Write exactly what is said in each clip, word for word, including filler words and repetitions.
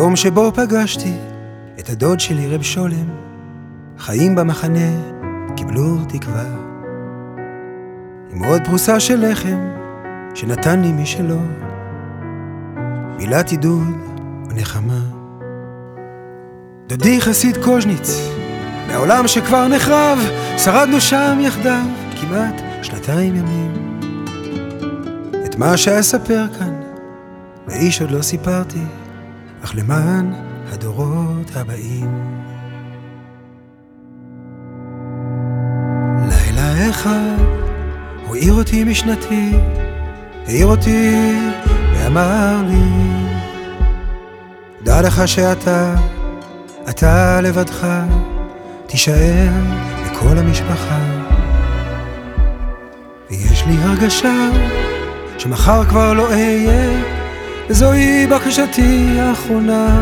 היום שבו פגשתי את הדוד שלי רב שולם, חיים במחנה קיבלו תקווה, עם עוד פרוסה של לחם שנתן לי משלו, מילת עידוד ונחמה. דודי חסיד קוז'ניץ, מהעולם שכבר נחרב, שרדנו שם יחדיו כמעט שנתיים ימים. את מה שאספר כאן לאיש עוד לא סיפרתי, אך למען הדורות הבאים. לילה אחד הוא העיר אותי משנתי, העיר אותי ואמר לי, דע לך שאתה, אתה לבדך, תישאר לכל המשפחה. ויש לי הרגשה שמחר כבר לא אהיה, וזוהי בקשתי האחרונה.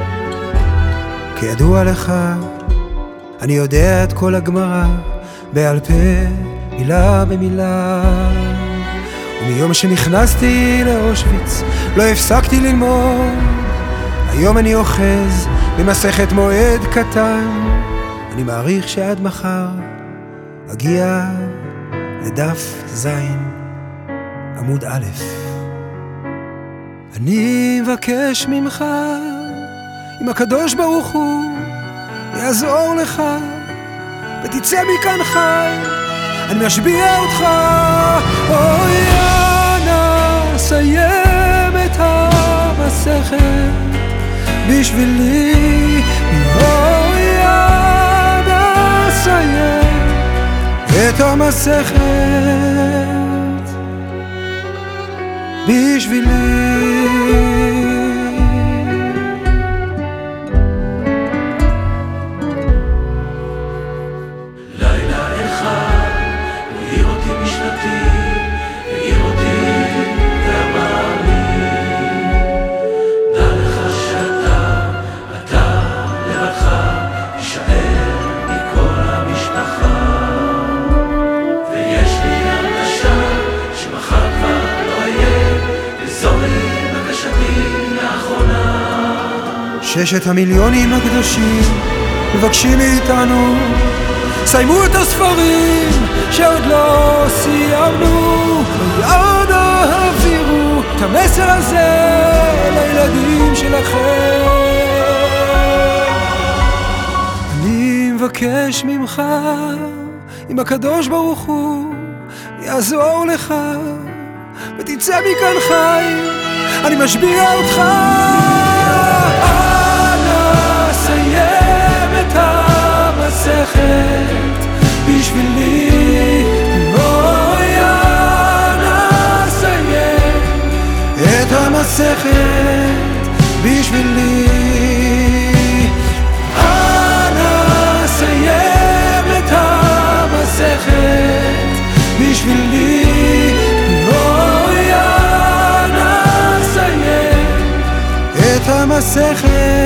כידוע לך, אני יודע את כל הגמרא בעל פה, מילה במילה. ומיום שנכנסתי לאושוויץ לא הפסקתי ללמוד. היום אני אוחז במסכת מועד קטן. אני מעריך שעד מחר אגיע לדף זין עמוד א'. אני מבקש ממך, אם הקדוש ברוך הוא יעזור לך ותצא מכאן חי, אני משביע אותך. אוי אנא סיים את המסכת בשבילי, אוי אנא סיים את המסכת בשבילי. ששת המיליונים הקדושים מבקשים מאיתנו, סיימו את הספרים שעוד לא סיימנו, ויד העבירו את המסר הזה לילדים שלכם. אני מבקש ממך, אם הקדוש ברוך הוא יעזור לך ותצא מכאן חי, אני משביע אותך. סיים את המסכת בשבילי, אוי אנא סיים את המסכת בשבילי. אנא סיים את המסכת בשבילי, אוי אנא סיים את המסכת